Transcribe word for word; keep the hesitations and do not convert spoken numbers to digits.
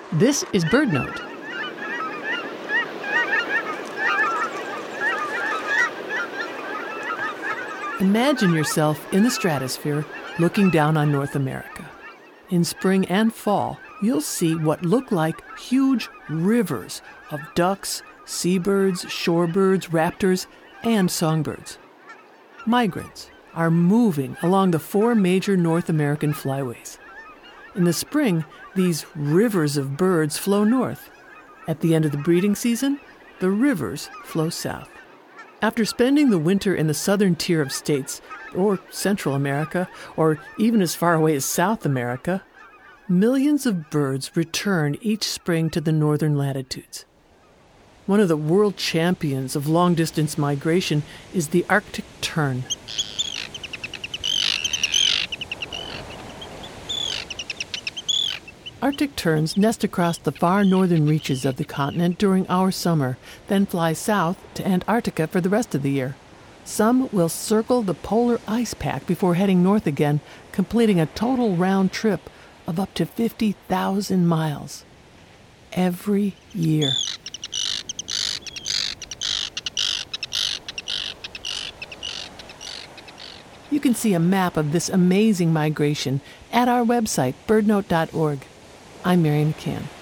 This is BirdNote. Imagine yourself in the stratosphere looking down on North America. In spring and fall, you'll see what look like huge rivers of ducks, seabirds, shorebirds, raptors, and songbirds. Migrants are moving along the four major North American flyways. In the spring, these rivers of birds flow north. At the end of the breeding season, the rivers flow south. After spending the winter in the southern tier of states, or Central America, or even as far away as South America, millions of birds return each spring to the northern latitudes. One of the world champions of long-distance migration is the Arctic tern. Arctic terns nest across the far northern reaches of the continent during our summer, then fly south to Antarctica for the rest of the year. Some will circle the polar ice pack before heading north again, completing a total round trip of up to fifty thousand miles every year. You can see a map of this amazing migration at our website, bird note dot org. I'm Mary McCann.